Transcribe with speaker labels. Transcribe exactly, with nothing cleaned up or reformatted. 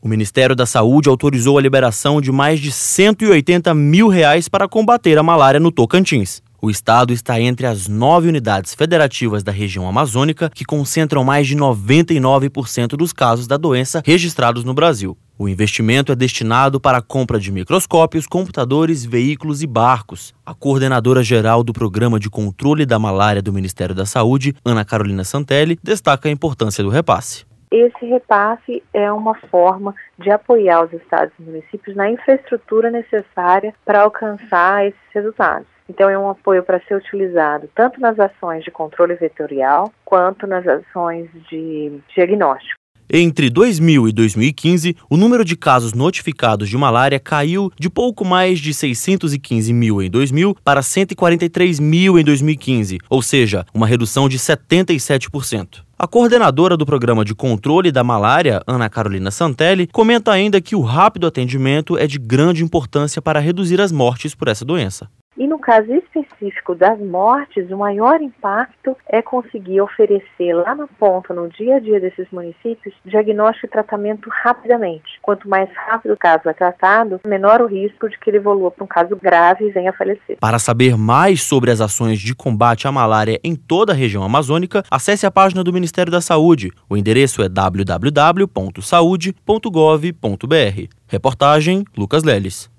Speaker 1: O Ministério da Saúde autorizou a liberação de mais de cento e oitenta mil reais para combater a malária no Tocantins. O estado está entre as nove unidades federativas da região amazônica que concentram mais de noventa e nove por cento dos casos da doença registrados no Brasil. O investimento é destinado para a compra de microscópios, computadores, veículos e barcos. A coordenadora geral do Programa de Controle da Malária do Ministério da Saúde, Ana Carolina Santelli, destaca a importância do repasse.
Speaker 2: Esse repasse é uma forma de apoiar os estados e municípios na infraestrutura necessária para alcançar esses resultados. Então, é um apoio para ser utilizado tanto nas ações de controle vetorial quanto nas ações de diagnóstico.
Speaker 1: Entre dois mil e dois mil e quinze, o número de casos notificados de malária caiu de pouco mais de seiscentos e quinze mil em dois mil para cento e quarenta e três mil em dois mil e quinze, ou seja, uma redução de setenta e sete por cento. A coordenadora do Programa de Controle da Malária, Ana Carolina Santelli, comenta ainda que o rápido atendimento é de grande importância para reduzir as mortes por essa doença.
Speaker 2: E no caso específico das mortes, o maior impacto é conseguir oferecer lá na ponta, no dia a dia desses municípios, diagnóstico e tratamento rapidamente. Quanto mais rápido o caso é tratado, menor o risco de que ele evolua para um caso grave e venha a falecer.
Speaker 1: Para saber mais sobre as ações de combate à malária em toda a região amazônica, acesse a página do Ministério da Saúde. O endereço é w w w ponto saude ponto gov ponto b r. Reportagem Lucas Leles.